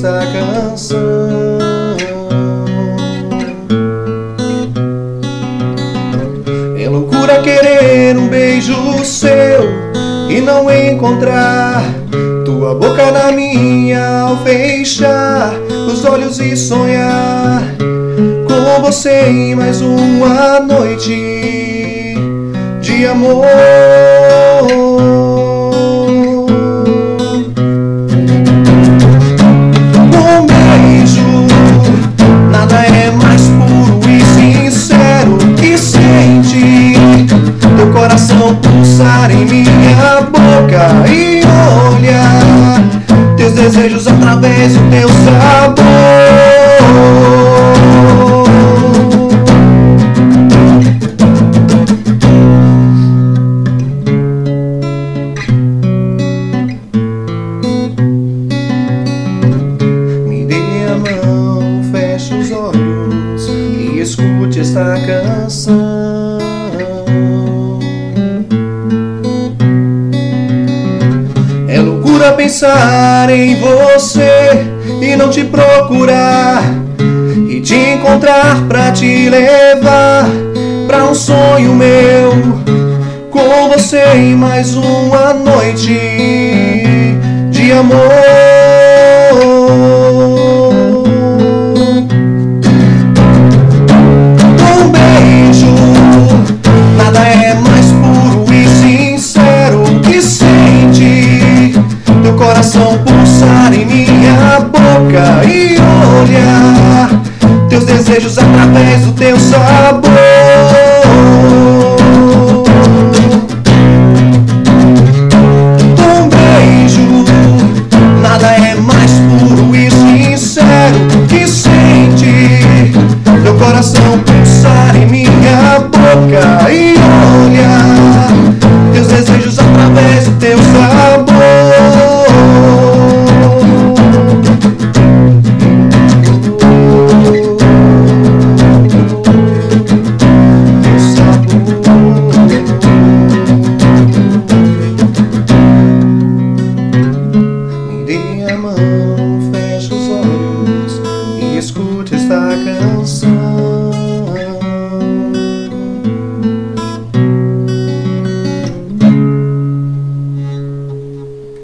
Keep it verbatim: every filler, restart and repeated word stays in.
esta canção. É loucura querer um beijo seu e não encontrar tua boca na minha ao fechar os olhos e sonhar com você em mais uma noite de amor. Um beijo, nada é mais puro e sincero que sente teu coração pulsar em minha boca e olhar teus desejos através do teu sabor. Me dê a mão, feche os olhos e escute esta canção. É loucura pensar em você e não te procurar, e te encontrar pra te levar pra um sonho meu, com você em mais uma noite de amor. Um beijo, nada é mais puro e sincero que sente teu coração pulsar em minha boca e olhar teus desejos através do teu sabor.